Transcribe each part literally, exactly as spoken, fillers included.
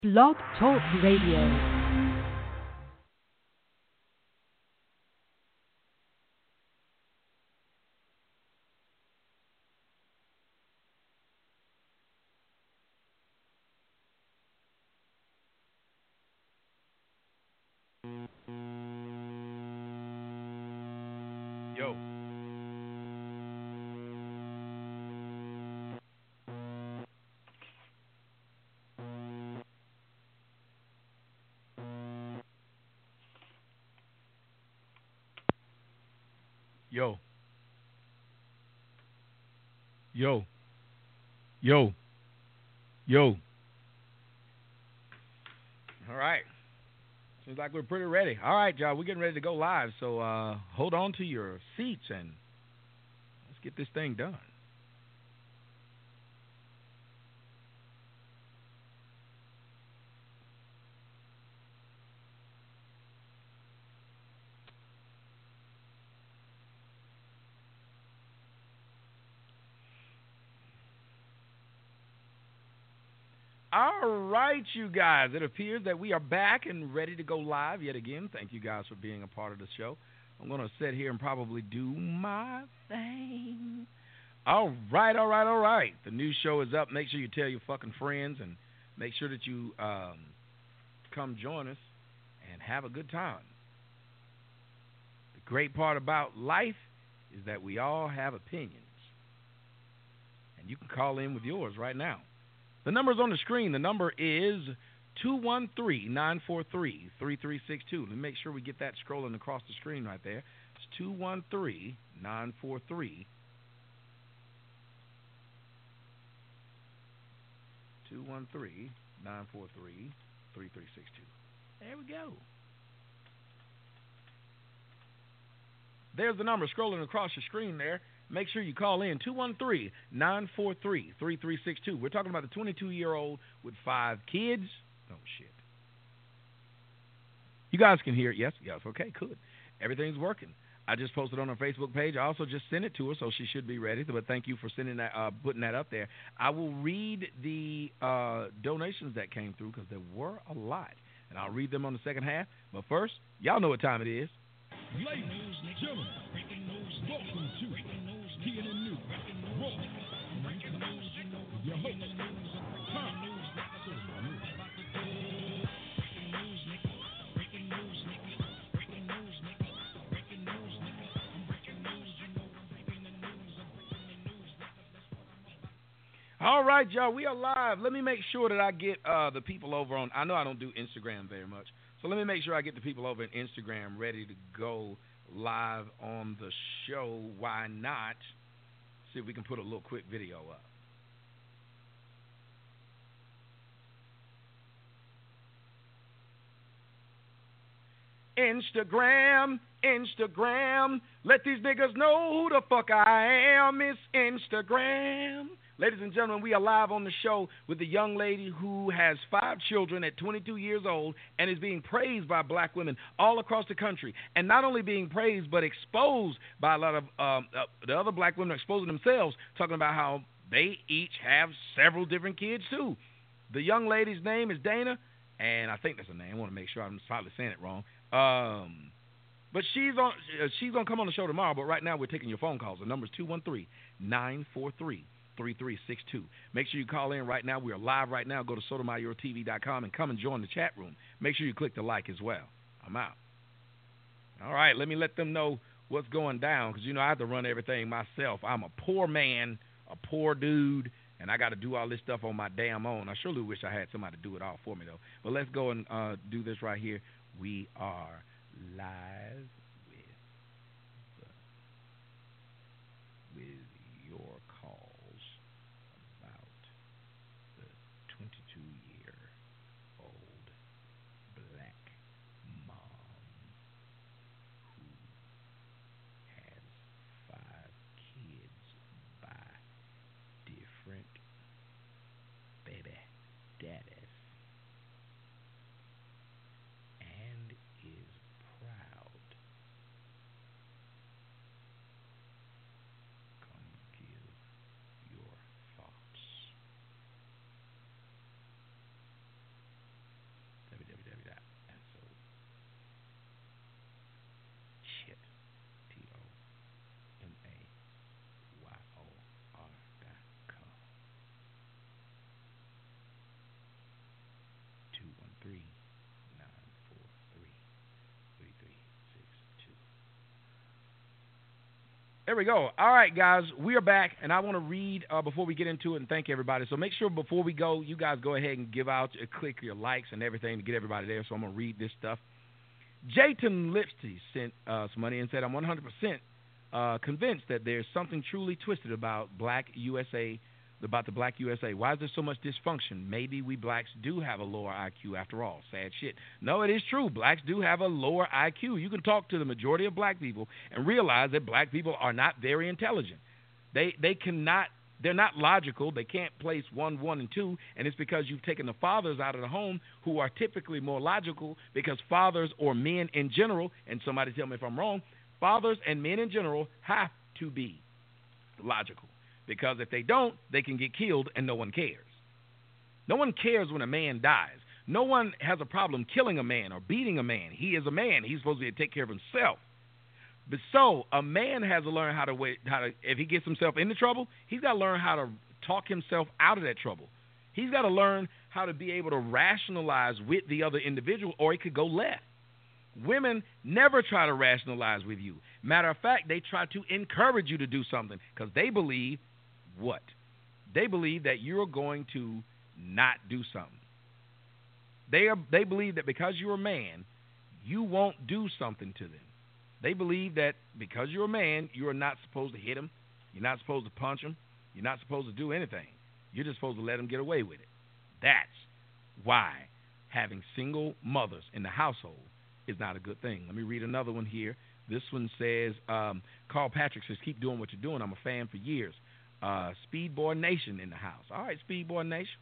Blog Talk Radio. Yo. Yo. Yo. Yo. Yo. All right. Seems like we're pretty ready. All right, y'all. We're getting ready to go live. So uh, hold on to your seats and let's get this thing done. All right, you guys. It appears that we are back and ready to go live yet again. Thank you guys for being a part of the show. I'm going to sit here and probably do my thing. All right, all right, all right. The new show is up. Make sure you tell your fucking friends and make sure that you um, come join us and have a good time. The great part about life is that we all have opinions. And you can call in with yours right now. The number's on the screen. The number is two one three, nine four three, three three six two. Let me make sure we get that scrolling across the screen right there. It's two one three, nine four three, two one three, nine four three, three three six two. There we go. There's the number scrolling across your screen there. Make sure you call in two one three, nine four three, three three six two. We're talking about the twenty-two-year-old with five kids. Oh, shit. You guys can hear it. Yes, yes. Okay, good. Everything's working. I just posted on our Facebook page. I also just sent it to her, so she should be ready. But thank you for sending that, uh, putting that up there. I will read the uh, donations that came through because there were a lot. And I'll read them on the second half. But first, y'all know what time it is. Ladies and gentlemen, welcome to T N N News, Raw, your host, Tom. All right, y'all, we are live. Let me make sure that I get uh, the people over on, I know I don't do Instagram very much, so let me make sure I get the people over in Instagram ready to go live on the show. Why not? See if we can put a little quick video up. Instagram, Instagram, let these niggas know who the fuck I am. It's Instagram. Ladies and gentlemen, we are live on the show with a young lady who has five children at twenty-two years old and is being praised by black women all across the country. And not only being praised, but exposed by a lot of um, uh, the other black women exposing themselves, talking about how they each have several different kids too. The young lady's name is Dana, and I think that's her name. I want to make sure I'm probably saying it wrong. Um, but she's on. She's gonna come on the show tomorrow. But right now we're taking your phone calls. The number's two one three, nine four three, three three six two. Make sure you call in right now. We are live right now. Go to sotomayor T V dot com and come and join the chat room. Make sure you click the like as well. I'm out. All right, let me let them know what's going down because you know I have to run everything myself. I'm a poor man, a poor dude, and I got to do all this stuff on my damn own. I surely wish I had somebody to do it all for me though. But let's go and uh, do this right here. We are live with the, with your calls about the twenty-two-year-old black mom who has five kids by different baby daddies. And is proud There we go. All right, guys, we are back, and I want to read uh, before we get into it and thank everybody. So make sure before we go, you guys go ahead and give out, uh, click your likes and everything to get everybody there. So I'm going to read this stuff. Jayton Lipsy sent uh, some money and said, I'm one hundred percent uh, convinced that there's something truly twisted about Black U S A, about the Black U S A. Why is there so much dysfunction? Maybe we blacks do have a lower I Q after all. Sad shit. No, it is true. Blacks do have a lower I Q. You can talk to the majority of black people and realize that black people are not very intelligent. They they cannot, they're not logical. They can't place one, one, and two, and it's because you've taken the fathers out of the home who are typically more logical, because fathers or men in general, and somebody tell me if I'm wrong, fathers and men in general have to be logical. Because if they don't, they can get killed and no one cares. No one cares when a man dies. No one has a problem killing a man or beating a man. He is a man. He's supposed to take care of himself. But so a man has to learn how to wait. How to, if he gets himself into trouble, he's got to learn how to talk himself out of that trouble. He's got to learn how to be able to rationalize with the other individual, or it could go left. Women never try to rationalize with you. Matter of fact, they try to encourage you to do something because they believe what? They believe that you're going to not do something. They are. They believe that because you're a man, you won't do something to them. They believe that because you're a man, you are not supposed to hit them. You're not supposed to punch them. You're not supposed to do anything. You're just supposed to let them get away with it. That's why having single mothers in the household is not a good thing. Let me read another one here. This one says, um, Carl Patrick says, keep doing what you're doing. I'm a fan for years. Uh, Speedboy Nation in the house. All right, Speedboy Nation.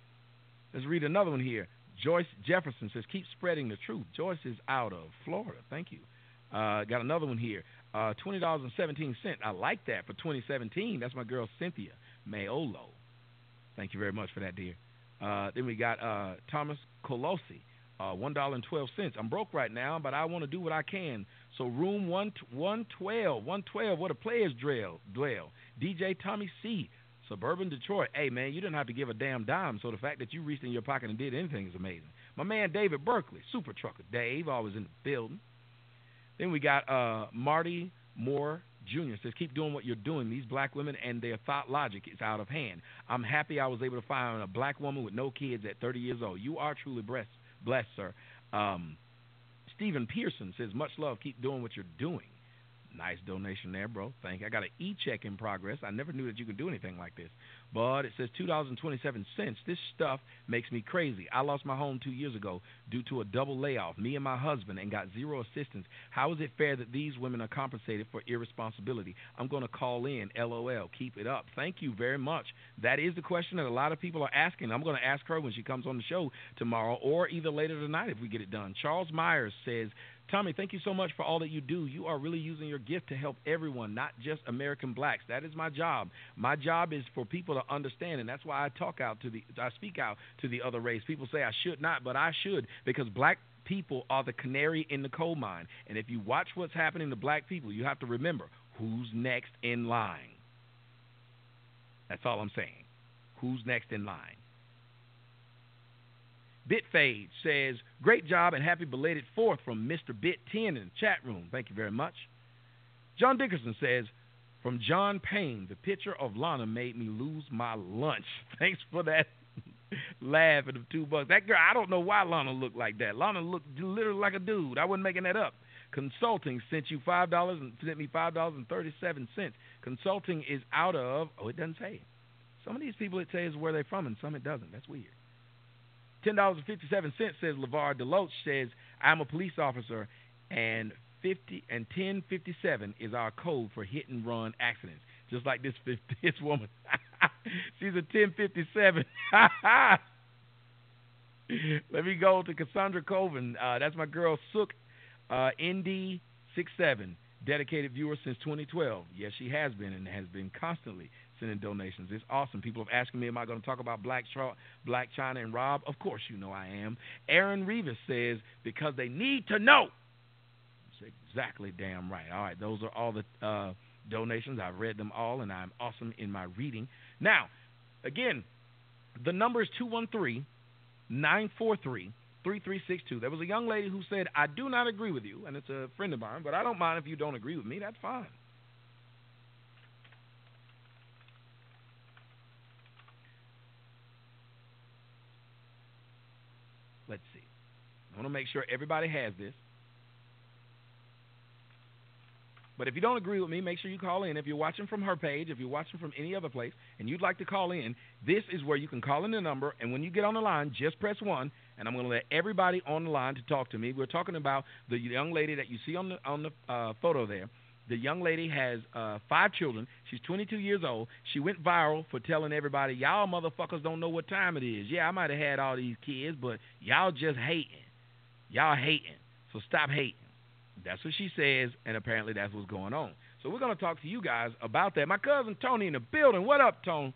Let's read another one here. Joyce Jefferson says, keep spreading the truth. Joyce is out of Florida. Thank you. Uh, got another one here. Uh, twenty dollars and seventeen cents. I like that for twenty seventeen. That's my girl Cynthia Mayolo. Thank you very much for that, dear. Uh, then we got uh, Thomas Colosi. Uh, one dollar and twelve cents. I'm broke right now, but I want to do what I can. So room one twelve, one twelve, where the players dwell. dwell. D J Tommy C., Suburban Detroit. Hey, man, you didn't have to give a damn dime, so the fact that you reached in your pocket and did anything is amazing. My man David Berkeley, Super Trucker Dave, always in the building. Then we got uh, Marty Moore Junior says, keep doing what you're doing. These black women and their thought logic is out of hand. I'm happy I was able to find a black woman with no kids at thirty years old. You are truly blessed, blessed sir. Um, Stephen Pearson says, much love. Keep doing what you're doing. Nice donation there, bro. Thank you. I got an e-check in progress. I never knew that you could do anything like this. But it says two dollars and twenty-seven cents. This stuff makes me crazy. I lost my home two years ago due to a double layoff, me and my husband, and got zero assistance. How is it fair that these women are compensated for irresponsibility? I'm going to call in. LOL. Keep it up. Thank you very much. That is the question that a lot of people are asking. I'm going to ask her when she comes on the show tomorrow or either later tonight if we get it done. Charles Myers says, Tommy, thank you so much for all that you do. You are really using your gift to help everyone, not just American blacks. That is my job. My job is for people to understand, and that's why I talk out to the, I speak out to the other race. People say I should not, but I should, because black people are the canary in the coal mine. And if you watch what's happening to black people, you have to remember who's next in line. That's all I'm saying. Who's next in line? Bitfade says, great job and happy belated fourth from Mister Bit ten in the chat room. Thank you very much. John Dickerson says, from John Payne, the picture of Lana made me lose my lunch. Thanks for that laugh at the two bucks. That girl, I don't know why Lana looked like that. Lana looked literally like a dude. I wasn't making that up. Consulting sent you five dollars and sent me five dollars and thirty-seven cents. Consulting is out of, oh, it doesn't say. Some of these people it says where they're from and some it doesn't. That's weird. ten dollars and fifty-seven cents says LeVar Deloach says, I'm a police officer, and fifty and ten fifty-seven is our code for hit and run accidents. Just like this this woman. She's a ten fifty-seven. Let me go to Cassandra Colvin. Uh, that's my girl Sook uh, N D sixty-seven, dedicated viewer since twenty twelve. Yes, she has been and has been constantly sending donations. It's awesome. People have asked me, am I going to talk about Black, Char- Black China and Rob? Of course you know I am. Aaron Rivas says, because they need to know. That's exactly damn right. All right, those are all the uh, donations. I've read them all, and I'm awesome in my reading. Now, again, the number is two one three, nine four three, three three six two. There was a young lady who said, I do not agree with you, and it's a friend of mine, but I don't mind if you don't agree with me. That's fine. Let's see. I want to make sure everybody has this. But if you don't agree with me, make sure you call in. If you're watching from her page, if you're watching from any other place, and you'd like to call in, this is where you can call in the number, and when you get on the line, just press one, and I'm going to let everybody on the line to talk to me. We're talking about the young lady that you see on the on the uh, photo there. The young lady has uh, five children. She's twenty-two years old. She went viral for telling everybody, y'all motherfuckers don't know what time it is. Yeah, I might have had all these kids, but y'all just hating. Y'all hating. So stop hating. That's what she says, and apparently that's what's going on. So we're going to talk to you guys about that. My cousin Tony in the building. What up, Tone?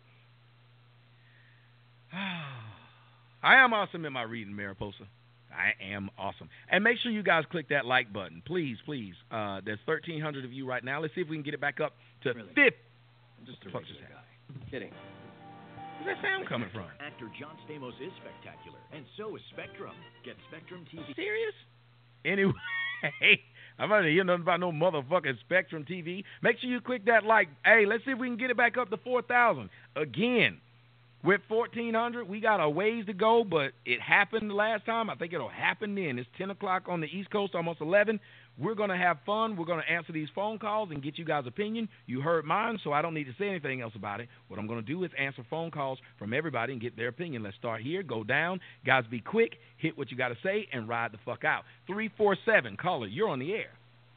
I am awesome in my reading, Mariposa. I am awesome. And make sure you guys click that like button. Please, please. Uh, there's thirteen hundred of you right now. Let's see if we can get it back up to really? fifth. I'm just a regular guy. Kidding. Where's that sound coming from? Actor John Stamos is spectacular, and so is Spectrum. Get Spectrum T V. Serious? Anyway, I'm not hear nothing about no motherfucking Spectrum T V. Make sure you click that like. Hey, let's see if we can get it back up to four thousand. Again, with fourteen hundred, we got a ways to go, but it happened the last time. I think it'll happen then. It's ten o'clock on the East Coast, almost eleven. We're going to have fun. We're going to answer these phone calls and get you guys' opinion. You heard mine, so I don't need to say anything else about it. What I'm going to do is answer phone calls from everybody and get their opinion. Let's start here, go down. Guys, be quick. Hit what you got to say and ride the fuck out. three four seven, caller, you're on the air.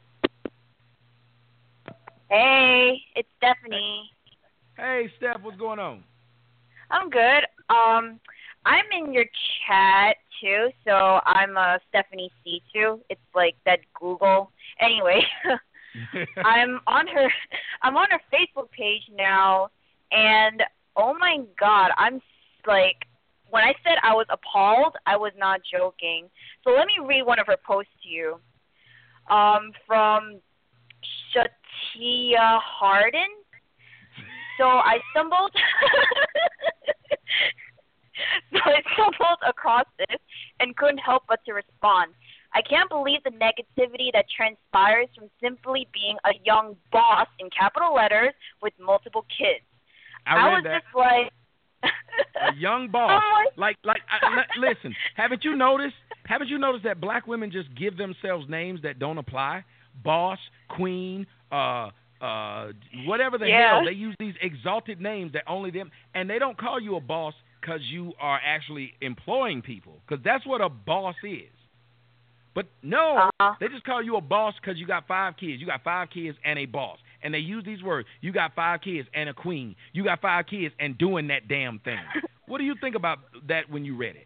Hey, it's Stephanie. Hey, Steph, what's going on? I'm good. Um, I'm in your chat too, so I'm uh, Stephanie C two. It's like that Google. Anyway, I'm on her. I'm on her Facebook page now, and oh my God, I'm like, when I said I was appalled, I was not joking. So let me read one of her posts to you. Um, from Shatia Harden. So I stumbled. So I stumbled across this and couldn't help but to respond. I can't believe the negativity that transpires from simply being a young boss in capital letters with multiple kids. I, I read was that. just like a young boss. Oh like, like, I, li- listen. Haven't you noticed? Haven't you noticed that black women just give themselves names that don't apply? Boss, queen, uh, uh, whatever the yeah. hell. They use these exalted names that only them, and they don't call you a boss because you are actually employing people, because that's what a boss is. But no, uh-huh. they just call you a boss because you got five kids. You got five kids and a boss. And they use these words. You got five kids and a queen. You got five kids and doing that damn thing. What do you think about that when you read it?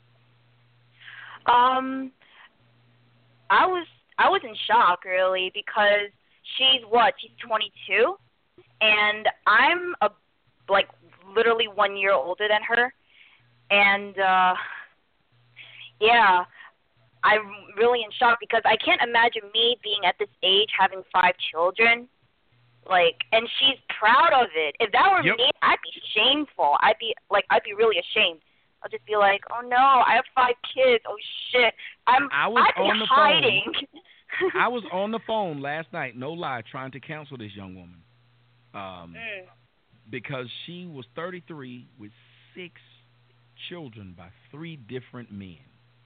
Um, I was I was in shock, really, because she's what? She's twenty-two, and I'm a like literally one year older than her. And, uh, yeah, I'm really in shock because I can't imagine me being at this age having five children. Like, and she's proud of it. If that were yep. me, I'd be shameful. I'd be, like, I'd be really ashamed. I'll just be like, oh, no, I have five kids. Oh, shit. I'm, I was I'd be on the hiding. Phone. I was on the phone last night, no lie, trying to counsel this young woman. Um, mm. Because she was thirty-three with six children by three different men.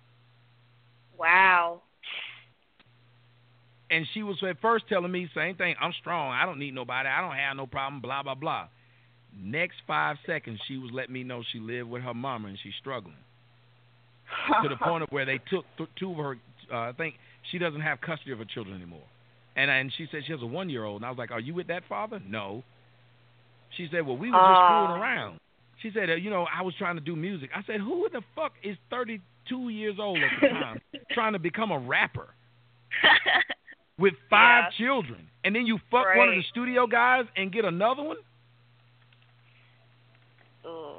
Wow. And she was at first telling me, same thing, I'm strong, I don't need nobody, I don't have no problem, blah, blah, blah. Next five seconds, she was letting me know she lived with her mama and she's struggling. To the point of where they took th- two of her, uh, I think she doesn't have custody of her children anymore. And, and she said she has a one-year-old. And I was like, are you with that father? No. She said, well, we were just uh. screwing around. She said, uh, you know, I was trying to do music. I said, who the fuck is thirty-two years old at the time trying to become a rapper with five yeah. children? And then you fuck right. one of the studio guys and get another one? Oh.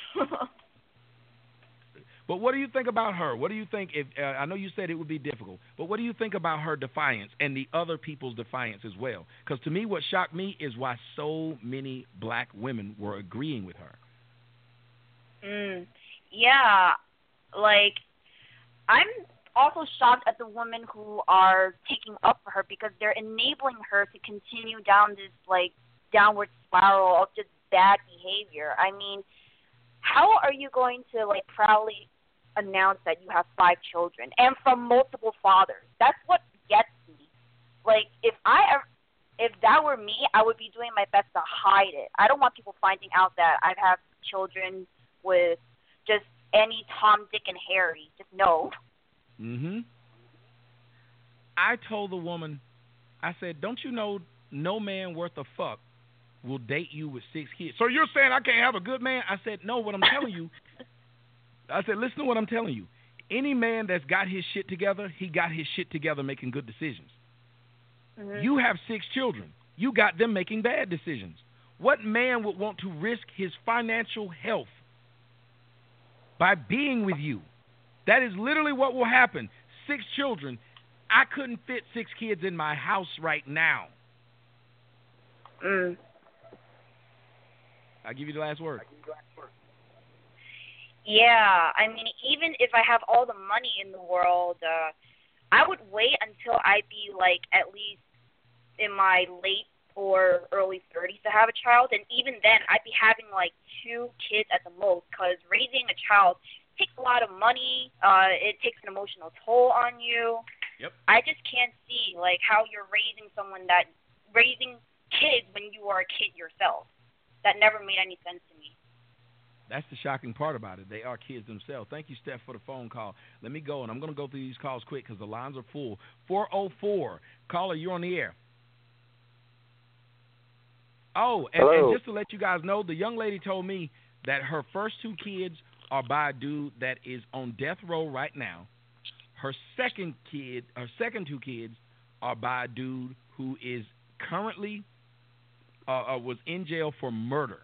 But what do you think about her? What do you think if uh, I know you said it would be difficult, but what do you think about her defiance and the other people's defiance as well? Because to me, what shocked me is why so many black women were agreeing with her. Mm, yeah, like, I'm also shocked at the women who are taking up for her because they're enabling her to continue down this, like, downward spiral of just bad behavior. I mean, how are you going to, like, proudly announce that you have five children and from multiple fathers. That's what gets me. Like, if I ever, if that were me, I would be doing my best to hide it. I don't want people finding out that I have children with just any Tom, Dick, and Harry. Just no. Mm-hmm. I told the woman, I said, don't you know no man worth a fuck will date you with six kids? So you're saying I can't have a good man? I said, no, what I'm telling you, I said, listen to what I'm telling you. Any man that's got his shit together, he got his shit together making good decisions. Mm-hmm. You have six children. You got them making bad decisions. What man would want to risk his financial health by being with you? That is literally what will happen. Six children. I couldn't fit six kids in my house right now. Mm. I'll give you the last word. Yeah, I mean, even if I have all the money in the world, uh, I would wait until I'd be, like, at least in my late or early thirties to have a child. And even then, I'd be having, like, two kids at the most, because raising a child takes a lot of money. Uh, it takes an emotional toll on you. Yep. I just can't see, like, how you're raising someone that, raising kids when you are a kid yourself. That never made any sense to me. That's the shocking part about it. They are kids themselves. Thank you, Steph, for the phone call. Let me go, and I'm going to go through these calls quick because the lines are full. four oh four. Caller, you're on the air. Oh, and, and just to let you guys know, the young lady told me that her first two kids are by a dude that is on death row right now. Her second kid, her second two kids are by a dude who is currently uh, uh, was in jail for murder.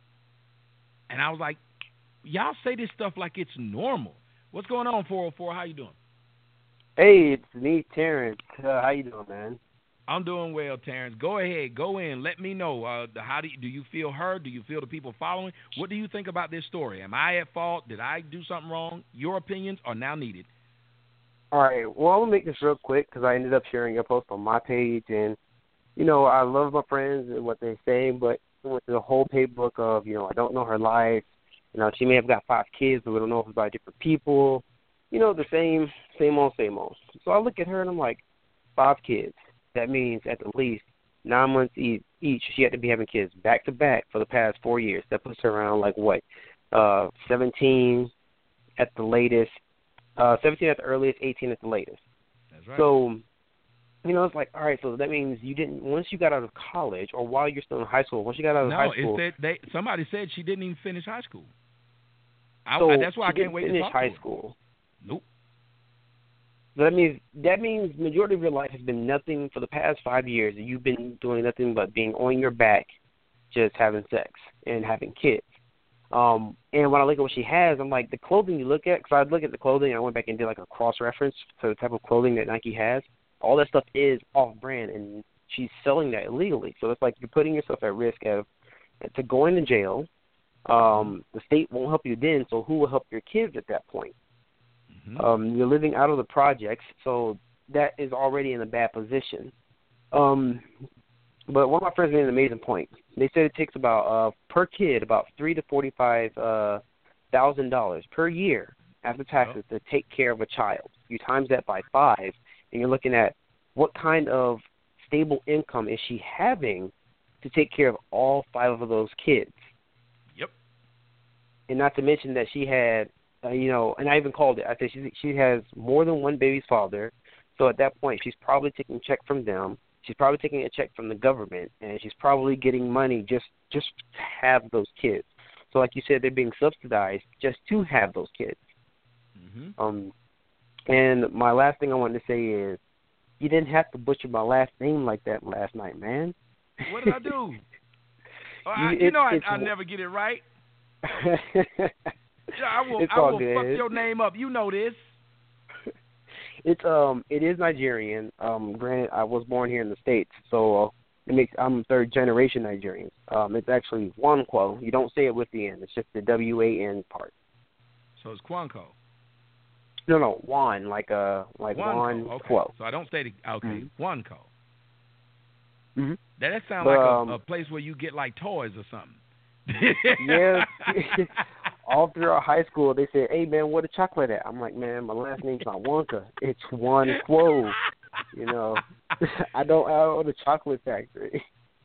And I was like, y'all say this stuff like it's normal. What's going on, four oh four? How you doing? Hey, it's me, Terrence. Uh, how you doing, man? I'm doing well, Terrence. Go ahead. Go in. Let me know. Uh, how do you, do you feel heard? Do you feel the people following? What do you think about this story? Am I at fault? Did I do something wrong? Your opinions are now needed. All right. Well, I'm going to make this real quick because I ended up sharing a post on my page. And, you know, I love my friends and what they say, but with the whole playbook of, you know, I don't know her life. You know, she may have got five kids, but we don't know if it's by different people. You know, the same, same old, same old. So I look at her and I'm like, five kids. That means at the least nine months each, she had to be having kids back to back for the past four years. That puts her around like what, uh, seventeen at the latest, uh, seventeen at the earliest, eighteen at the latest. That's right. So, you know, it's like, all right, so that means you didn't, once you got out of college or while you're still in high school, once you got out of no, high school. No, they, somebody said she didn't even finish high school. I, so I, that's why I can't wait to finish talk high to her. school. Nope. So that means that means majority of your life has been nothing for the past five years. You've been doing nothing but being on your back, just having sex and having kids. Um, and when I look at what she has, I'm like, the clothing you look at, because I look at the clothing, and I went back and did like a cross-reference to the type of clothing that Nike has. All that stuff is off-brand, and she's selling that illegally. So it's like you're putting yourself at risk of to going to jail. Um, the state won't help you then, so who will help your kids at that point? Mm-hmm. Um, you're living out of the projects, so that is already in a bad position. Um, but one of my friends made an amazing point. They said it takes about, uh, per kid, about three to forty-five uh, thousand dollars per year after taxes oh. to take care of a child. You times that by five, and you're looking at what kind of stable income is she having to take care of all five of those kids. Yep. And not to mention that she had, uh, you know, and I even called it. I said she she has more than one baby's father. So at that point, she's probably taking a check from them. She's probably taking a check from the government, and she's probably getting money just just to have those kids. So like you said, they're being subsidized just to have those kids. Mm-hmm. Um, and my last thing I wanted to say is, you didn't have to butcher my last name like that last night, man. What did I do? oh, I, you, you know I, I never get it right. I will, it's I all will good. fuck your name up. You know this. It's um, it is Nigerian. Um, granted, I was born here in the States, so uh, it makes I'm third generation Nigerian. Um, it's actually Nwankwo. You don't say it with the N. It's just the W A N part. So it's Kwanko. No, no, Juan, like uh, like Juan okay. Quo. So I don't say the okay, mm-hmm. Juanco. Mm-hmm. That, that sounds but, like a, um, a place where you get like toys or something. yeah. all throughout high school, they said, "Hey man, where the chocolate at?" I'm like, "Man, my last name's not Wonka. It's One Quo." You know, I don't I own the chocolate factory.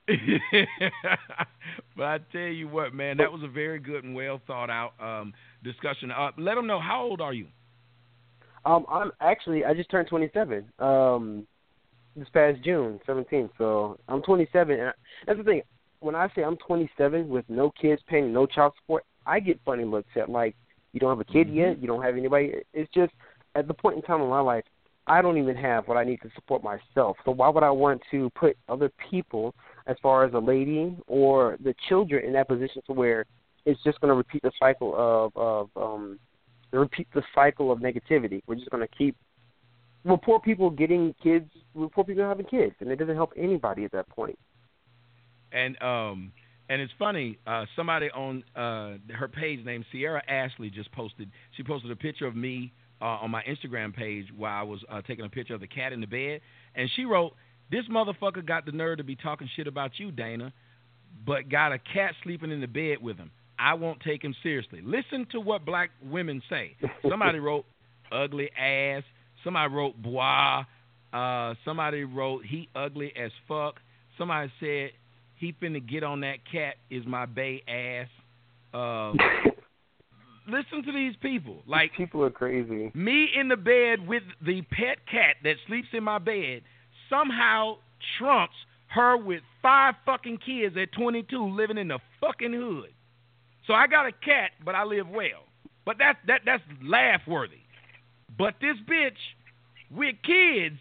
But I tell you what, man, that was a very good and well thought out um, discussion. Uh, let them know, how old are you? Um, I'm actually I just turned twenty-seven. Um, this past June seventeenth. So I'm twenty-seven. And that's the thing. When I say I'm twenty-seven with no kids paying no child support, I get funny looks at like, you don't have a kid mm-hmm. yet, you don't have anybody. It's just at the point in time in my life, I don't even have what I need to support myself. So why would I want to put other people, as far as a lady or the children, in that position to where it's just going to repeat the cycle of, of um, repeat the cycle of negativity. We're just going to keep well, poor people getting kids, well, poor people having kids, and it doesn't help anybody at that point. And um, and it's funny, uh, somebody on uh, her page named Sierra Ashley just posted, she posted a picture of me uh, on my Instagram page while I was uh, taking a picture of the cat in the bed, and she wrote, "This motherfucker got the nerve to be talking shit about you, Dana, but got a cat sleeping in the bed with him. I won't take him seriously. Listen to what black women say." Somebody wrote, "Ugly ass." Somebody wrote, "Bois." Uh, somebody wrote, "He ugly as fuck." Somebody said, "He finna get on that cat is my bae ass." Um, listen to these people. Like, people are crazy. Me in the bed with the pet cat that sleeps in my bed somehow trumps her with five fucking kids at twenty-two living in the fucking hood. So I got a cat, but I live well. But that that that's laugh worthy. But this bitch with kids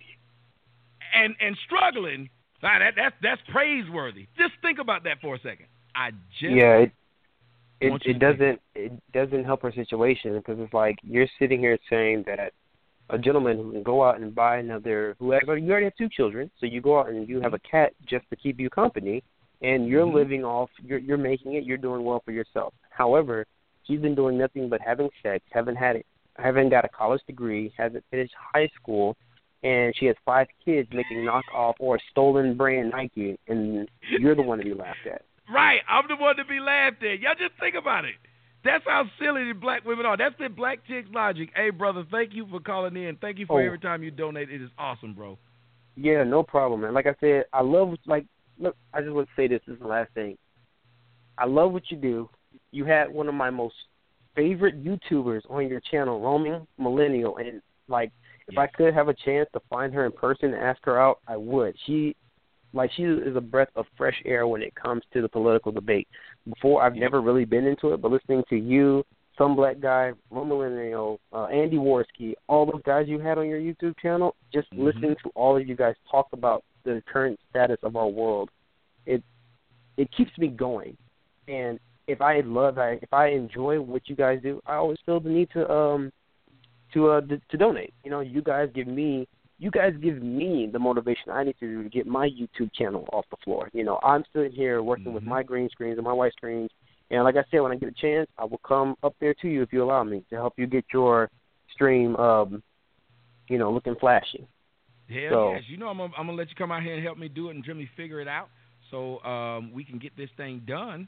and and struggling, nah, that that's that's praiseworthy. Just think about that for a second. I just yeah, it it, it doesn't it doesn't help her situation, because it's like you're sitting here saying that a gentleman who can go out and buy another, who has, you already have two children, so you go out and you have a cat just to keep you company, and you're mm-hmm. living off, you're you're making it, you're doing well for yourself. However, she's been doing nothing but having sex, haven't had it, haven't got a college degree, hasn't finished high school, and she has five kids making knockoff or stolen brand Nike, and you're the one to be laughed at. Right, I'm the one to be laughed at. Y'all just think about it. That's how silly the black women are. That's the black chicks logic. Hey, brother, thank you for calling in. Thank you for oh. every time you donate. It is awesome, bro. Yeah, no problem, man. Like I said, I love, like, look, I just want to say this. This is the last thing. I love what you do. You had one of my most favorite YouTubers on your channel, Roaming Millennial, and, like, if yes. I could have a chance to find her in person and ask her out, I would. She, like, she is a breath of fresh air when it comes to the political debate. Before, I've yep. never really been into it, but listening to you, Some Black Guy, Roaming Millennial, uh, Andy Worski, all those guys you had on your YouTube channel, just mm-hmm. listening to all of you guys talk about the current status of our world, it it keeps me going. And if I love, I, if I enjoy what you guys do, I always feel the need to um to uh to, to donate. You know, you guys give me you guys give me the motivation I need to do to get my YouTube channel off the floor. You know, I'm sitting here working mm-hmm. with my green screens and my white screens, and like I said, when I get a chance, I will come up there to you if you allow me to help you get your stream, um, you know, looking flashy. Hell so, yes, you know I'm gonna, I'm gonna let you come out here and help me do it and let me figure it out so um, we can get this thing done.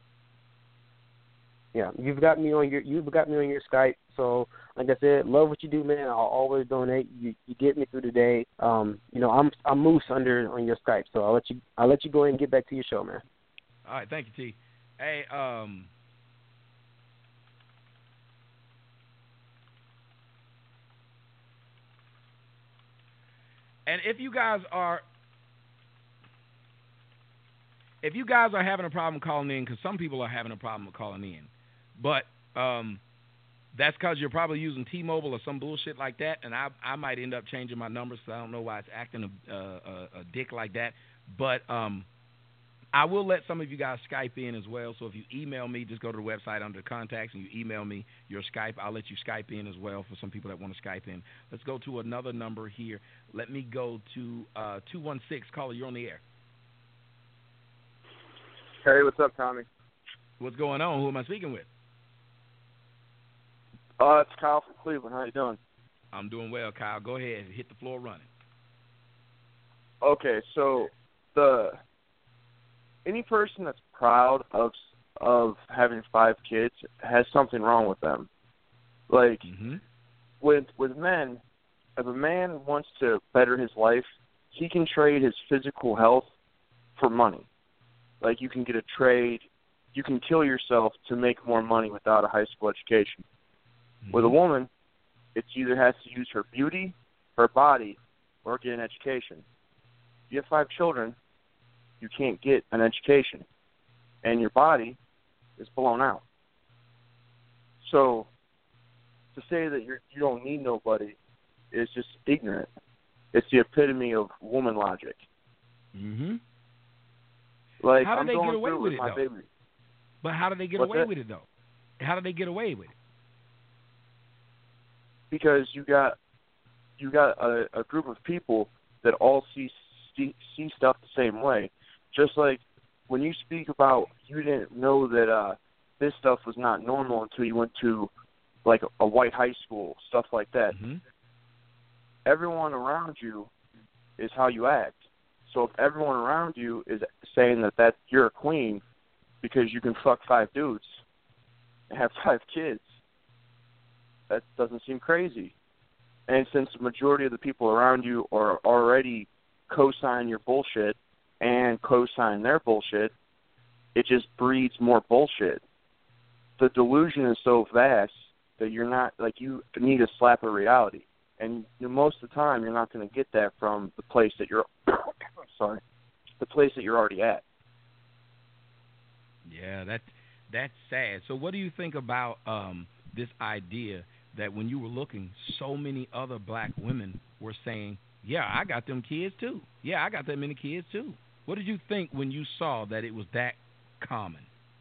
Yeah, you've got me on your you've got me on your Skype. So, like I said, love what you do, man. I'll always donate. You you get me through the day. Um, you know, I'm I'm Moose under on your Skype. So I'll let you I'll let you go ahead and get back to your show, man. All right, thank you, T. Hey, um, and if you guys are if you guys are having a problem calling in, because some people are having a problem with calling in, but um, that's because you're probably using T-Mobile or some bullshit like that, and I I might end up changing my numbers, so I don't know why it's acting a, a, a dick like that. But um, I will let some of you guys Skype in as well. So if you email me, just go to the website under contacts and you email me your Skype. I'll let you Skype in as well for some people that want to Skype in. Let's go to another number here. Let me go to uh, two one six. Caller, you're on the air. Hey, what's up, Tommy? What's going on? Who am I speaking with? Uh, it's Kyle from Cleveland. How you doing? I'm doing well, Kyle. Go ahead. Hit the floor running. Okay, so the any person that's proud of of having five kids has something wrong with them. Like, mm-hmm. with with men, if a man wants to better his life, he can trade his physical health for money. Like, you can get a trade, you can kill yourself to make more money without a high school education. Mm-hmm. With a woman, it either has to use her beauty, her body, or get an education. If you have five children, you can't get an education, and your body is blown out. So, to say that you're, you don't need nobody is just ignorant. It's the epitome of woman logic. Mm-hmm. Like, how do I'm they going get away through with with it, my though? baby. But how do they get What's away that? with it, though? How do they get away with it? Because you got you got a, a group of people that all see, see see stuff the same way. Just like when you speak about you didn't know that uh, this stuff was not normal until you went to like a, a white high school, stuff like that. Mm-hmm. Everyone around you is how you act. So if everyone around you is saying that, that you're a queen because you can fuck five dudes and have five kids, that doesn't seem crazy. And since the majority of the people around you are already co-sign your bullshit and co-sign their bullshit, it just breeds more bullshit. The delusion is so vast that you're not, like, you need a slap of reality. And most of the time, you're not going to get that from the place that you're, sorry, the place that you're already at. Yeah, that that's sad. So what do you think about um, this idea that when you were looking, so many other black women were saying, yeah, I got them kids too. Yeah, I got that many kids too. What did you think when you saw that it was that common?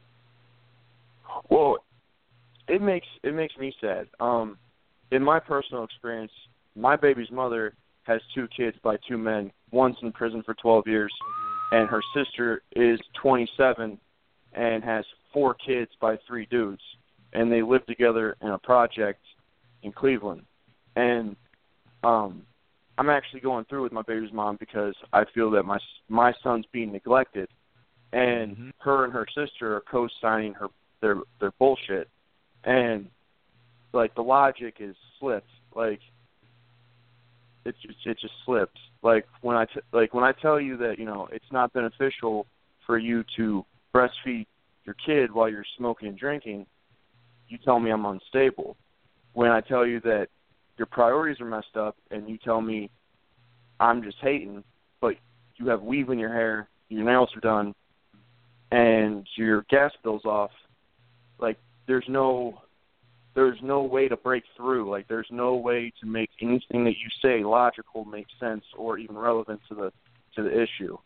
Well, it makes it makes me sad. Um, in my personal experience, my baby's mother has two kids by two men. One's in prison for twelve years, and her sister is twenty-seven and has four kids by three dudes. And they live together in a project in Cleveland. And um, I'm actually going through with my baby's mom because I feel that my my son's being neglected, and mm-hmm. her and her sister are co-signing her their their bullshit. And like the logic is slipped. Like it just it just slipped. Like when I t- like when I tell you that, you know, it's not beneficial for you to breastfeed your kid while you're smoking and drinking, you tell me I'm unstable. When I tell you that your priorities are messed up and you tell me I'm just hating, but you have weave in your hair, your nails are done, and your gas bill's off, like there's no there's no way to break through. Like there's no way to make anything that you say logical make sense or even relevant to the to the issue.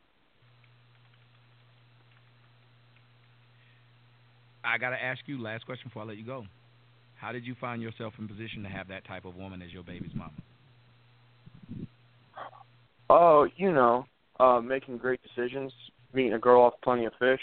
I got to ask you, last question before I let you go. How did you find yourself in position to have that type of woman as your baby's mama? Oh, you know, uh, making great decisions, meeting a girl off Plenty of Fish.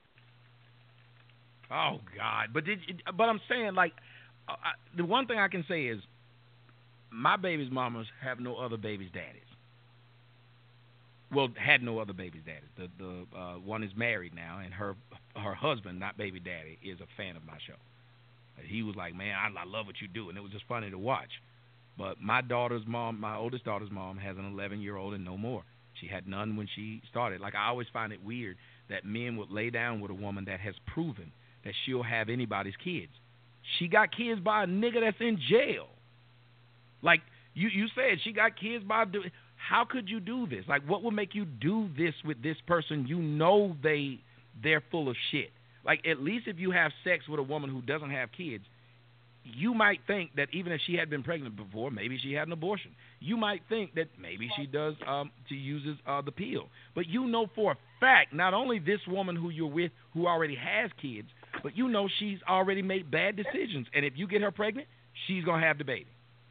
Oh God! But did but I'm saying, like, uh, I, the one thing I can say is my baby's mamas have no other baby's daddies. Well, had no other baby's daddies. The the uh, one is married now, and her her husband, not baby daddy, is a fan of my show. He was like, man, I, I love what you do, and it was just funny to watch. But my daughter's mom, my oldest daughter's mom, has an eleven-year-old and no more. She had none when she started. Like, I always find it weird that men would lay down with a woman that has proven that she'll have anybody's kids. She got kids by a nigga that's in jail. Like, you, you said she got kids by a dude. How could you do this? Like, what would make you do this with this person? You know they, they're full of shit. Like, at least if you have sex with a woman who doesn't have kids, you might think that even if she had been pregnant before, maybe she had an abortion. You might think that maybe she does, um, she uses uh, the pill. But you know for a fact, not only this woman who you're with who already has kids, but you know she's already made bad decisions. And if you get her pregnant, she's going to have the baby.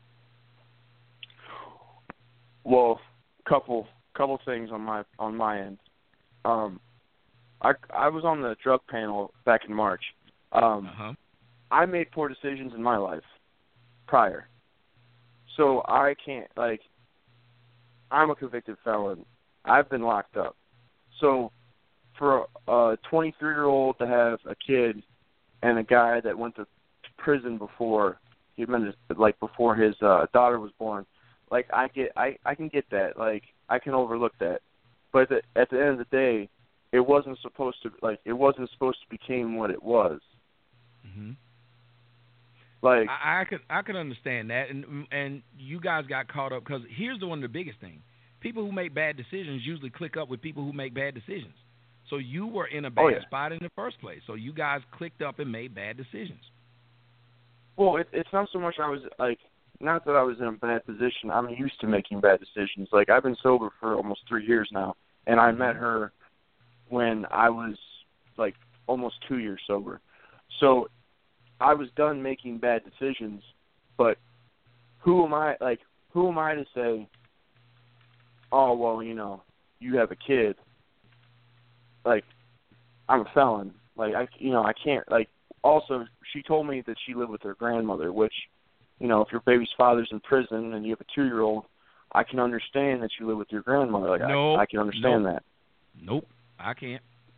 Well, couple couple things on my on my end. Um, I I was on the drug panel back in March. Um, uh-huh. I made poor decisions in my life prior, so I can't like. I'm a convicted felon. I've been locked up, so for a twenty-three-year-old to have a kid and a guy that went to prison before he meant like before his uh, daughter was born, like I get, I, I can get that, like I can overlook that, but at the, at the end of the day, it wasn't supposed to like it wasn't supposed to become what it was. Mm-hmm. Like I, I could I could understand that, and and you guys got caught up because here's the one of the biggest thing: people who make bad decisions usually click up with people who make bad decisions. So you were in a bad oh, yeah. spot in the first place. So you guys clicked up and made bad decisions. Well, it, it's not so much I was like, not that I was in a bad position. I'm used to making bad decisions. Like I've been sober for almost three years now, and I met her when I was like almost two years sober. So I was done making bad decisions. But who am I? Like who am I to say? Oh well, you know, you have a kid. Like, I'm a felon. Like, I, you know, I can't, like, also, she told me that she lived with her grandmother, which, you know, if your baby's father's in prison and you have a two-year-old, I can understand that you live with your grandmother. Like, nope, I, I can understand nope. that. Nope, I can't.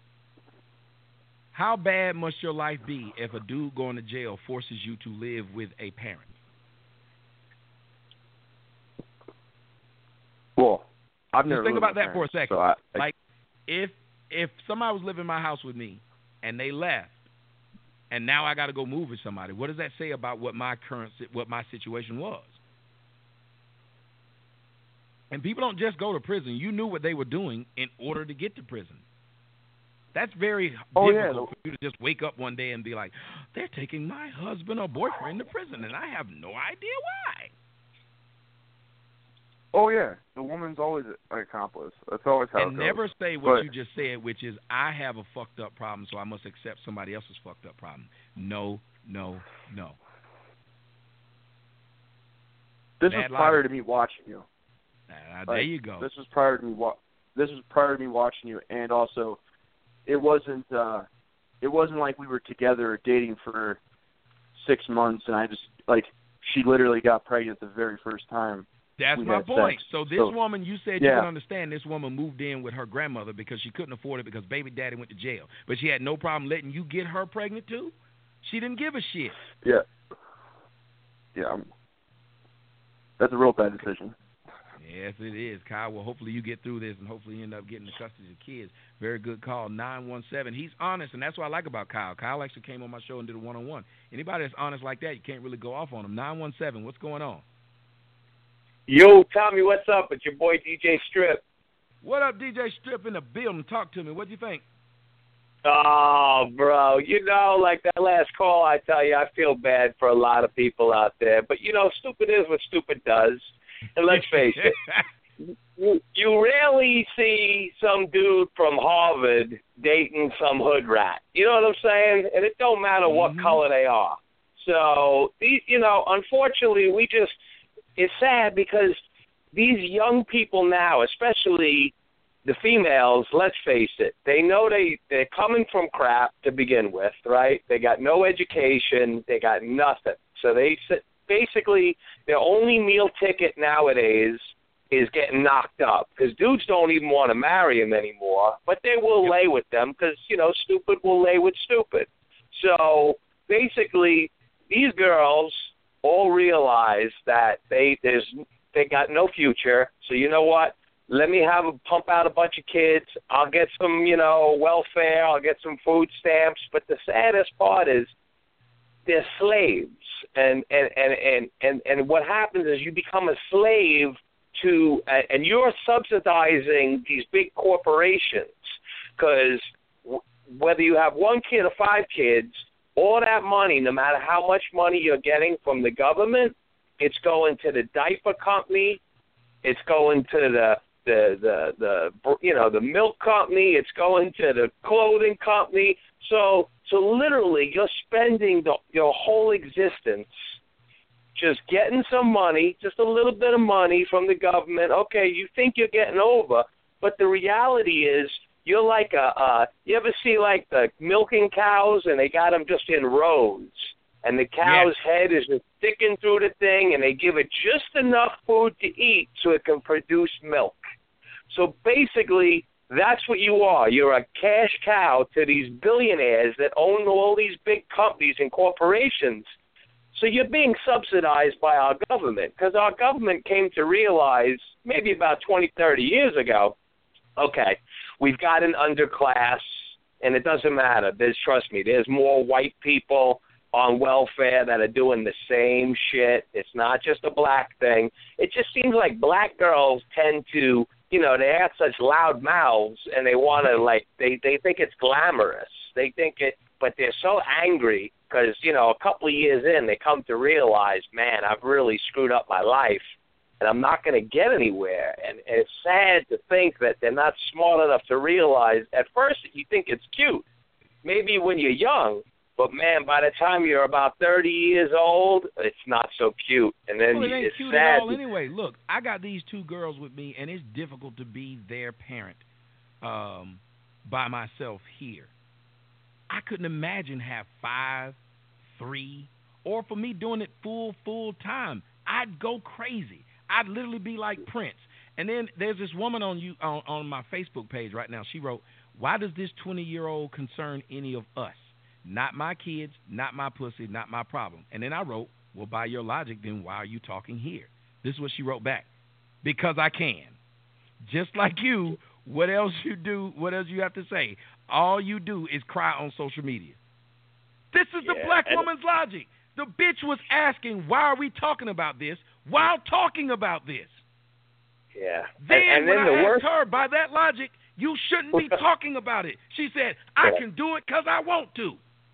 How bad must your life be if a dude going to jail forces you to live with a parent? Well, I've Just never think lived about with that parents, for a second. so I, I, like, if if somebody was living in my house with me and they left, and now I got to go move with somebody, what does that say about what my current what my situation was? And people don't just go to prison. You knew what they were doing in order to get to prison. That's very oh, difficult yeah. for you to just wake up one day and be like, they're taking my husband or boyfriend to prison, and I have no idea why. Oh, yeah. The woman's always an accomplice. That's always how and it goes. never say what but, you just said, which is, I have a fucked up problem, so I must accept somebody else's fucked up problem. No, no, no. This Bad was prior logic. to me watching you. Uh, like, there you go. This was prior to me. Wa- this was prior to me watching you, and also, it wasn't. Uh, it wasn't like we were together or dating for six months, and I just like she literally got pregnant the very first time. That's we my had point. Sex. So this so, woman, you said yeah. you can understand this woman moved in with her grandmother because she couldn't afford it because baby daddy went to jail. But she had no problem letting you get her pregnant too? She didn't give a shit. Yeah. Yeah. I'm, that's a real bad decision. Yes, it is, Kyle. Well, hopefully you get through this and hopefully you end up getting the custody of the kids. Very good call, nine one seven. He's honest, and that's what I like about Kyle. Kyle actually came on my show and did a one-on-one. Anybody that's honest like that, you can't really go off on him. nine one seven, what's going on? Yo, Tommy, what's up? It's your boy D J Strip. What up, D J Strip in the building? Talk to me. What do you think? Oh, bro, you know, like that last call, I tell you, I feel bad for a lot of people out there. But, you know, stupid is what stupid does. And let's face it, you, you rarely see some dude from Harvard dating some hood rat. You know what I'm saying? And it don't matter what mm-hmm. color they are. So, these, you know, unfortunately, we just... It's sad because these young people now, especially the females, let's face it, they know they, they're coming from crap to begin with, right? They got no education. They got nothing. So they basically, their only meal ticket nowadays is getting knocked up because dudes don't even want to marry them anymore, but they will yep. lay with them because, you know, stupid will lay with stupid. So basically, these girls all realize that they there's they got no future. So you know what? Let me have a pump out a bunch of kids. I'll get some, you know, welfare. I'll get some food stamps. But the saddest part is they're slaves, and and and and and, and what happens is you become a slave to, uh, and you're subsidizing these big corporations because w- whether you have one kid or five kids. All that money, no matter how much money you're getting from the government, it's going to the diaper company, it's going to the the the, the you know the milk company, it's going to the clothing company. So so literally, you're spending the, your whole existence just getting some money, just a little bit of money from the government. Okay, you think you're getting over, but the reality is. You're like a, uh, you ever see like the milking cows and they got them just in rows and the cow's yes. head is just sticking through the thing and they give it just enough food to eat so it can produce milk. So basically That's what you are. You're a cash cow to these billionaires that own all these big companies and corporations. So you're being subsidized by our government, because our government came to realize maybe about twenty, thirty years ago, okay, we've got an underclass, and it doesn't matter. There's, trust me, there's more white people on welfare that are doing the same shit. It's not just a black thing. It just seems like black girls tend to, you know, they have such loud mouths, and they want to, like, they, they think it's glamorous. They think it, but they're so angry because, you know, a couple of years in, they come to realize, man, I've really screwed up my life, and I'm not going to get anywhere. And, and it's sad to think that they're not smart enough to realize, at first you think it's cute, maybe when you're young, but, man, by the time you're about thirty years old, it's not so cute. And then well, it ain't it's cute sad. at all anyway. Look, I got these two girls with me, and it's difficult to be their parent um, by myself here. I couldn't imagine have five, three, or for me doing it full, full time. I'd go crazy. I'd literally be like Prince. And then there's this woman on you on, on my Facebook page right now. She wrote, "Why does this twenty-year-old concern any of us? Not my kids, not my pussy, not my problem." And then I wrote, "Well, by your logic, then why are you talking here?" This is what she wrote back. "Because I can. Just like you, what else you do, what else you have to say? All you do is cry on social media." This is the Yeah, black and- woman's logic. The bitch was asking, why are we talking about this while talking about this? Yeah. Then and, and when then I the asked worst, her, by that logic, you shouldn't be talking about it. She said, I Yeah. can do it because I want to.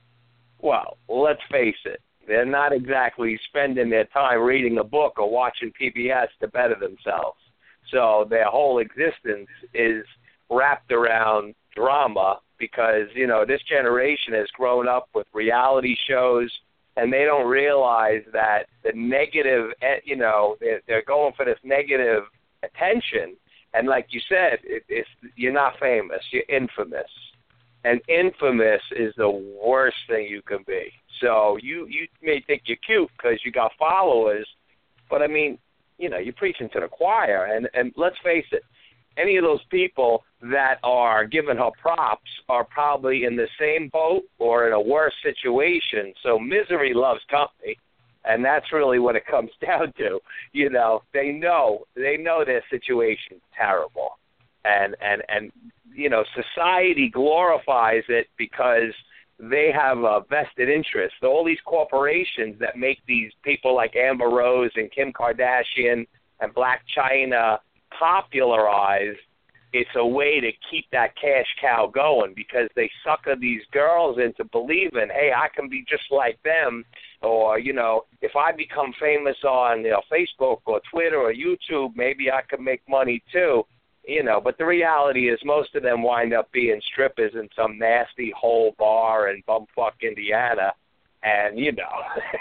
well, let's face it, they're not exactly spending their time reading a book or watching P B S to better themselves. So their whole existence is wrapped around drama because, you know, this generation has grown up with reality shows, and they don't realize that the negative, you know, they're, they're going for this negative attention. And like you said, it, it's, you're not famous, you're infamous. And infamous is the worst thing you can be. So you, you may think you're cute because you got followers, but, I mean, you know, you're preaching to the choir. And, and let's face it, any of those people that are giving her props are probably in the same boat or in a worse situation. So misery loves company, and that's really what it comes down to. You know, they know they know their situation's terrible, and and and you know, society glorifies it because they have a vested interest. All these corporations that make these people like Amber Rose and Kim Kardashian and Black China popularized, it's a way to keep that cash cow going because they sucker these girls into believing, hey, I can be just like them, or, you know, if I become famous on, you know, Facebook or Twitter or YouTube, maybe I can make money too, you know. But the reality is most of them wind up being strippers in some nasty hole bar in bumfuck Indiana, and, you know,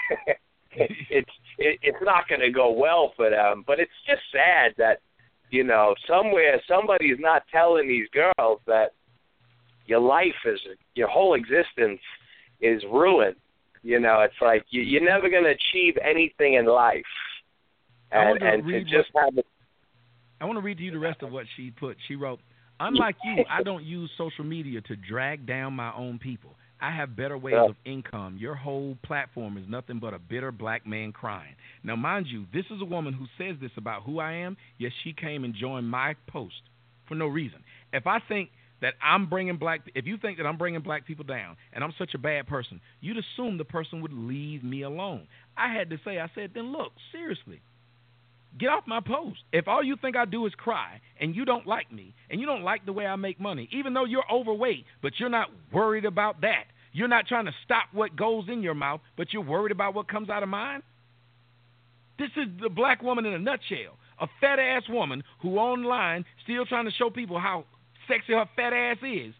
it's it, it's not going to go well for them. But it's just sad that, you know, somewhere somebody's not telling these girls that your life is, your whole existence is ruined. You know, it's like you, you're never going to achieve anything in life. And, to and to read just what, have it. I want to read to you the rest of what she put. She wrote, "Unlike you, I don't use social media to drag down my own people. I have better ways Yeah. of income. Your whole platform is nothing but a bitter black man crying." Now, mind you, this is a woman who says this about who I am, yet she came and joined my post for no reason. If I think that I'm bringing black, if you think that I'm bringing black people down and I'm such a bad person, you'd assume the person would leave me alone. I had to say, I said, then look, seriously, get off my post. If all you think I do is cry and you don't like me and you don't like the way I make money, even though you're overweight, but you're not worried about that. You're not trying to stop what goes in your mouth, but you're worried about what comes out of mine. This is the black woman in a nutshell. A fat-ass woman who online still trying to show people how sexy her fat ass is,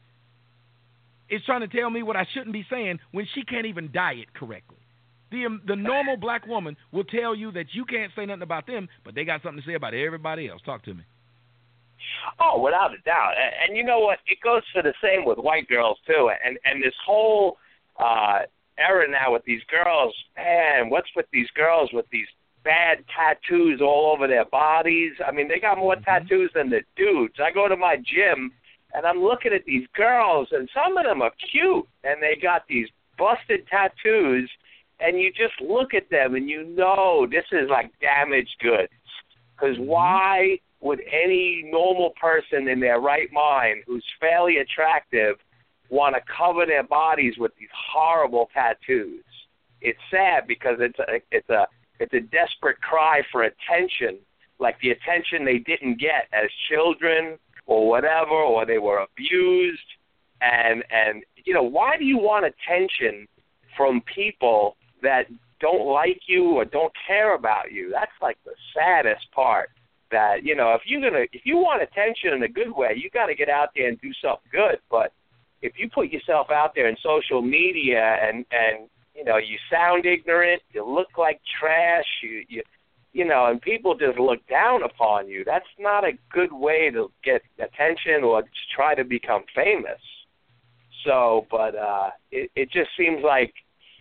is trying to tell me what I shouldn't be saying when she can't even diet correctly. The um, the normal black woman will tell you that you can't say nothing about them, but they got something to say about everybody else. Talk to me. Oh, without a doubt. And, and you know what? It goes for the same with white girls, too. And and this whole uh, era now with these girls, man, what's with these girls with these bad tattoos all over their bodies? I mean, they got more tattoos than the dudes. I go to my gym, And I'm looking at these girls, and some of them are cute, and they got these busted tattoos, and you just look at them, and you know this is like damaged goods. Because why would any normal person in their right mind who's fairly attractive want to cover their bodies with these horrible tattoos? It's sad because it's a, it's a it's a desperate cry for attention, like the attention they didn't get as children or whatever, or they were abused. And, and you know, why do you want attention from people that don't like you or don't care about you? That's like the saddest part. That, you know, if you're gonna, if you want attention in a good way, you got to get out there and do something good. But if you put yourself out there in social media and, and you know, you sound ignorant, you look like trash, you, you, you know, and people just look down upon you, that's not a good way to get attention or to try to become famous. So, but uh, it, it just seems like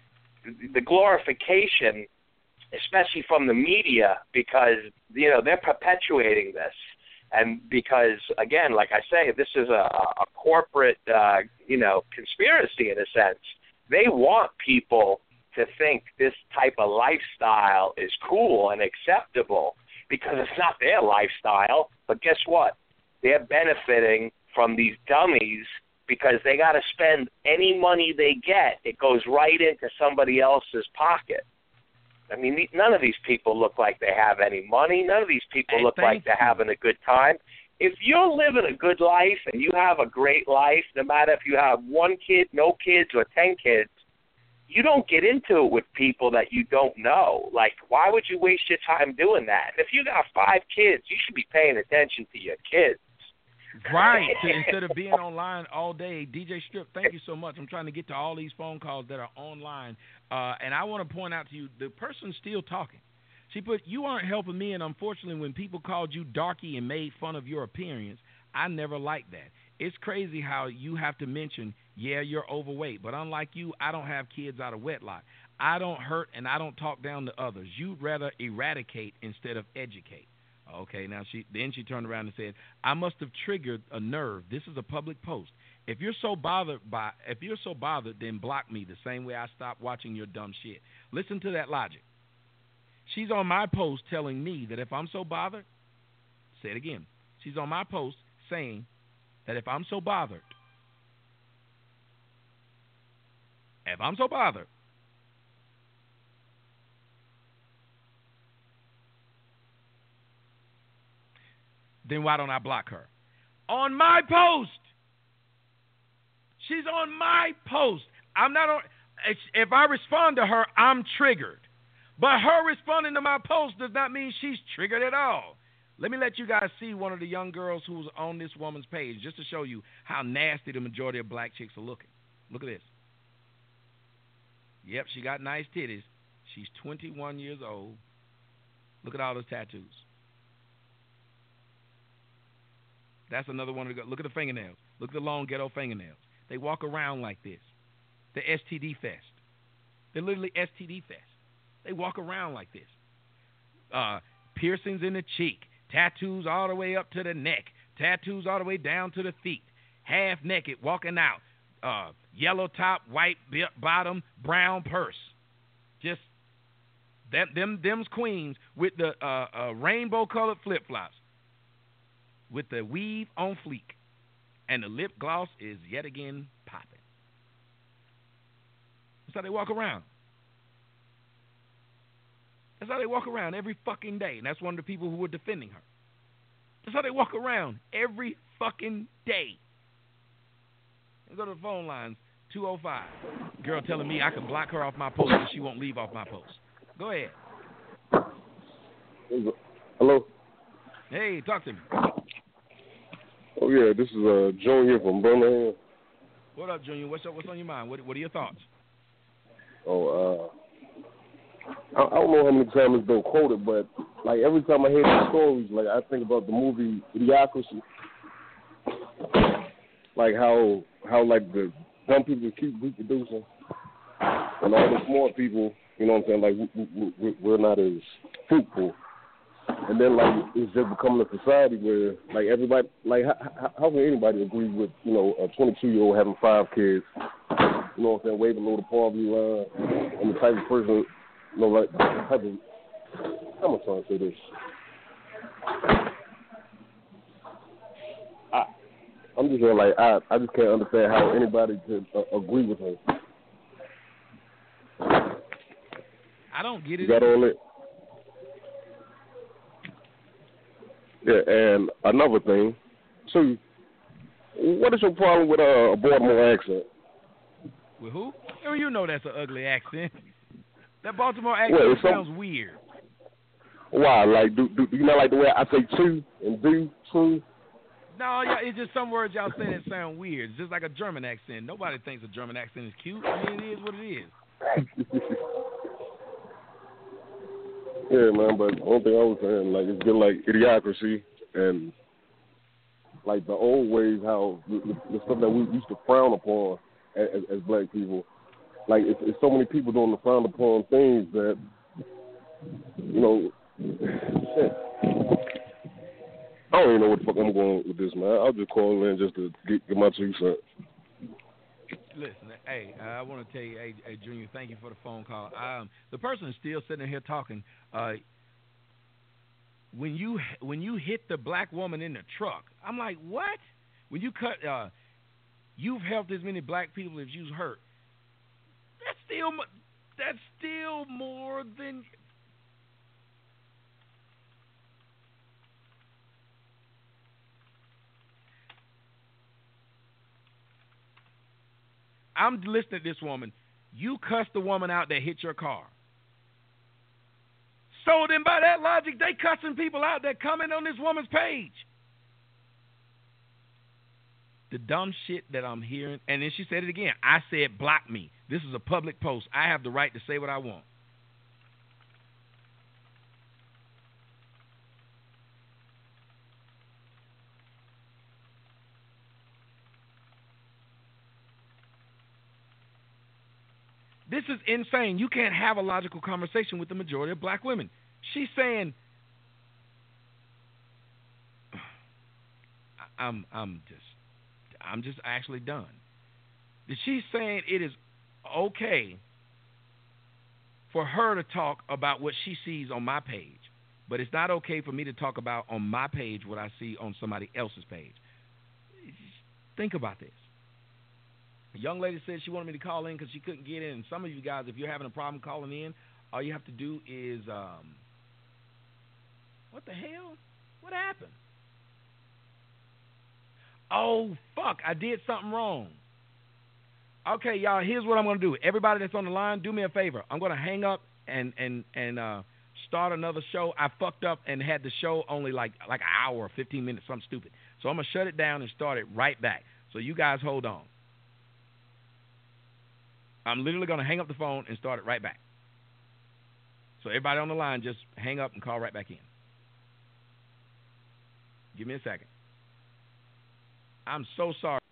the glorification, especially from the media, because, you know, they're perpetuating this. And because, again, like I say, this is a, a corporate, uh, you know, conspiracy in a sense. They want people to think this type of lifestyle is cool and acceptable because it's not their lifestyle. But guess what? They're benefiting from these dummies because they got to spend any money they get. It goes right into somebody else's pocket. I mean, none of these people look like they have any money. None of these people hey, look like they're having a good time. If you're living a good life and you have a great life, no matter if you have one kid, no kids, or ten kids, you don't get into it with people that you don't know. Like, why would you waste your time doing that? And if you got five kids, you should be paying attention to your kids. Right. So instead of being online all day, D J Strip, thank you so much. I'm trying to get to all these phone calls that are online. Uh, and I want to point out to you, the person's still talking. She put, you aren't helping me, and unfortunately when people called you darky and made fun of your appearance, I never liked that. It's crazy how you have to mention, yeah, you're overweight, but unlike you, I don't have kids out of wedlock. I don't hurt and I don't talk down to others. You'd rather eradicate instead of educate. Okay, now she then she turned around and said, I must have triggered a nerve. This is a public post. If you're so bothered by if you're so bothered, then block me the same way I stopped watching your dumb shit. Listen to that logic. She's on my post telling me that if I'm so bothered, say it again. She's on my post saying that if I'm so bothered, if I'm so bothered, then why don't I block her? On my post. She's on my post. I'm not on. If I respond to her, I'm triggered. But her responding to my post does not mean she's triggered at all. Let me let you guys see one of the young girls who's on this woman's page just to show you how nasty the majority of black chicks are looking. Look at this. Yep, she got nice titties. She's twenty-one years old. Look at all those tattoos. That's another one. To go. Look at the fingernails. Look at the long ghetto fingernails. They walk around like this. The S T D fest. They're literally S T D fest. They walk around like this. Uh, piercings in the cheek. Tattoos all the way up to the neck. Tattoos all the way down to the feet. Half naked, walking out. Uh, yellow top, white bottom, brown purse. Just them, them, them's queens with the uh, uh, rainbow-colored flip-flops. With the weave on fleek. And the lip gloss is yet again popping. That's how they walk around. That's how they walk around every fucking day. And that's one of the people who were defending her. That's how they walk around every fucking day. And go to the phone lines, two oh five. Girl telling me I can block her off my post and she won't leave off my post. Go ahead. Hello? Hey, talk to me. Oh, yeah, this is uh, Junior from Birmingham. What up, Junior? What's up? What's on your mind? What, what are your thoughts? Oh, uh... I, I don't know how many times it's been quoted, but like every time I hear these stories, like I think about the movie Idiocracy, like how how like the dumb people keep reproducing, and all the smart people, you know what I'm saying? Like we, we, we're not as fruitful. and then like it's just becoming a society where like everybody like how, how can anybody agree with you know a twenty-two year old having five kids? You know what I'm saying? Way below the poverty line. I'm the type of person, you know, like the type of. I'm trying to say this. I, I'm just saying, like I, I just can't understand how anybody could uh, agree with her. I don't get it. You got all it. Yeah, and another thing. So, what is your problem with uh, a Baltimore accent? With who? Oh, you know that's an ugly accent. That Baltimore accent well, sounds some, weird. Why? Like, do, do do you not like the way I say "true" and "do" true? No, yeah, it's just some words y'all say that sound weird. It's just like a German accent. Nobody thinks a German accent is cute. I mean, it is what it is. Yeah, man, but one thing I was saying, like, it's just like idiocracy and, like, the old ways, how the, the stuff that we used to frown upon as, as black people. Like, it's, it's so many people doing the frown upon things that, you know, shit. I don't even know what the fuck I'm going with this, man. I'll just call in just to get, get my two cents. Listen, hey, uh, I want to tell you, hey, hey, Junior, thank you for the phone call. Um, the person is still sitting here talking. Uh, when you when you hit the black woman in the truck, I'm like, what? When you cut, uh, you've helped as many black people as you've hurt. That's still that's still more than. I'm listening to this woman. You cussed the woman out that hit your car. So then by that logic, they cussing people out that comment on this woman's page. The dumb shit that I'm hearing, and then she said it again. I said block me. This is a public post. I have the right to say what I want. This is insane. You can't have a logical conversation with the majority of black women. She's saying, I'm, I'm just, I'm just actually done. She's saying it is okay for her to talk about what she sees on my page, but it's not okay for me to talk about on my page what I see on somebody else's page. Think about this. A young lady said she wanted me to call in because she couldn't get in. And some of you guys, if you're having a problem calling in, all you have to do is, um, what the hell? What happened? Oh, fuck, I did something wrong. Okay, y'all, here's what I'm going to do. Everybody that's on the line, do me a favor. I'm going to hang up and and, and uh, start another show. I fucked up and had the show only like, like an hour or fifteen minutes, something stupid. So I'm going to shut it down and start it right back. So you guys hold on. I'm literally going to hang up the phone and start it right back. So everybody on the line, just hang up and call right back in. Give me a second. I'm so sorry.